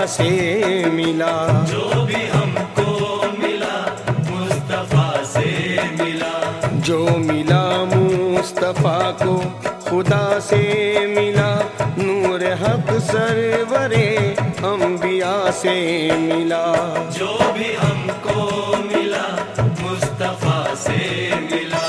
से मिला। जो भी हमको मिला मुस्तफा से मिला। जो मिला मुस्तफा को खुदा से मिला, नूर हक सरवरे अंबिया से मिला। जो भी हमको मिला मुस्तफा से मिला।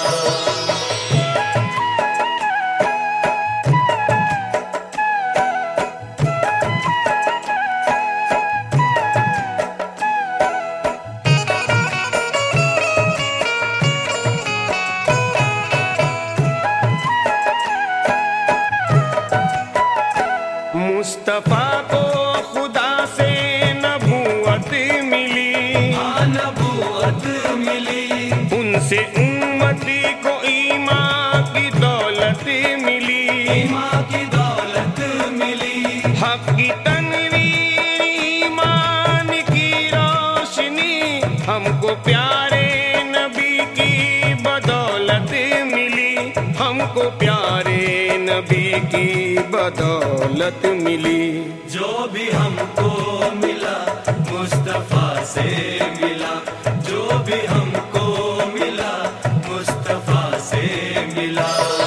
मुस्तफा को खुदा से नबूवत मिली। हाँ नबूवत मिली। उनसे उम्मती को ईमान की दौलत मिली। ईमान की दौलत मिली। हक की तनवीर ईमान की रोशनी हमको प्यारे नबी की बदौलत मिली। हमको प्यारे नबी की बदौलत मिली। जो भी हमको मिला मुस्तफा से मिला। जो भी हमको मिला मुस्तफा से मिला।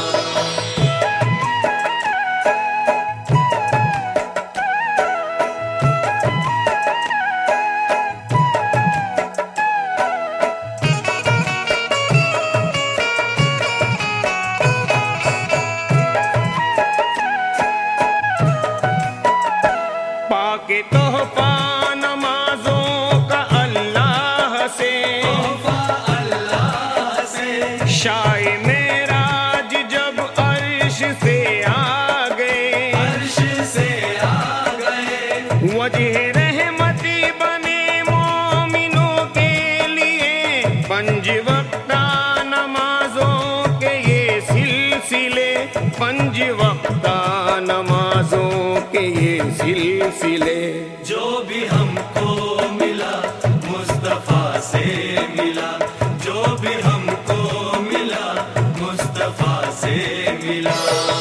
पाके तोहफा नमाजों का अल्लाह से। तोहफा अल्लाह से। शाए मेराज जब अर्श से आ गए। अर्श से आ गए। वजह रहमती बने मोमिनों के लिए। पंज वक्ता नमाजों के ये सिलसिले। पंज वक्ता नमाजों के ये सिलसिले। जो भी हमको मिला मुस्तफा से मिला। जो भी हमको मिला मुस्तफा से मिला।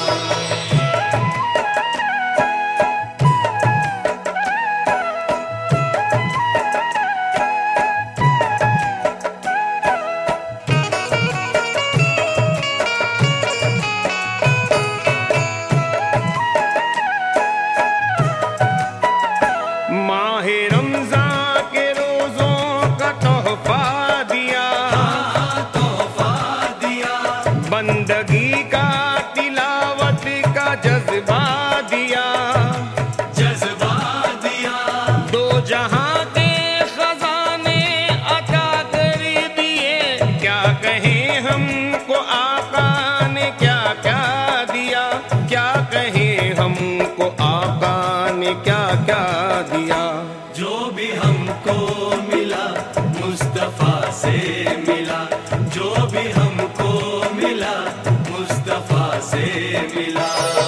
माहे रमजान के रोजों का तोहफा दिया। तोहफा दिया। बंदगी का तिलावत का जज्बा दिया। जज्बा दिया। दो जहां के खजाने अता कर दिए। क्या कहें हमको आका ने क्या क्या दिया। क्या कहें हमको आका ने क्या क्या दिया। जो भी हमको मिला मुस्तफा से मिला। जो भी हमको मिला मुस्तफा से मिला।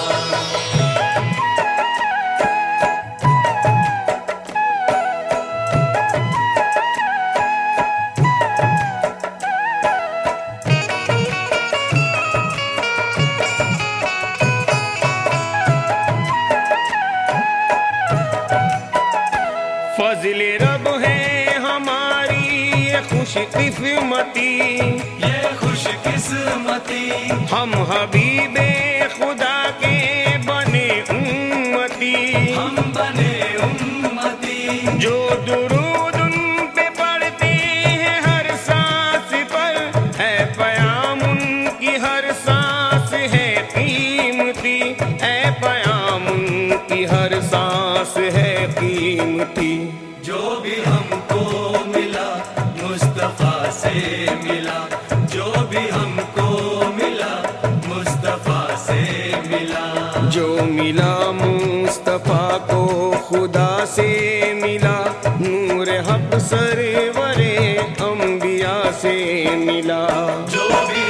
फज़्ल रब है हमारी ये खुश किस्मती। ये खुश किस्मती। हम हबीबे खुदा के बने उम्मती। हम बने उम्मती। जो दुरूद उन पे पढ़ते हैं हर सांस पर, है पयाम उनकी हर सांस है कीमती। है पयाम उनकी हर सांस है कीमती। जो भी हमको मिला मुस्तफा से मिला। जो भी हमको मिला मुस्तफा से मिला। जो मिला मुस्तफा को खुदा से मिला, नूर हक सरवरे अंबिया से मिला। जो भी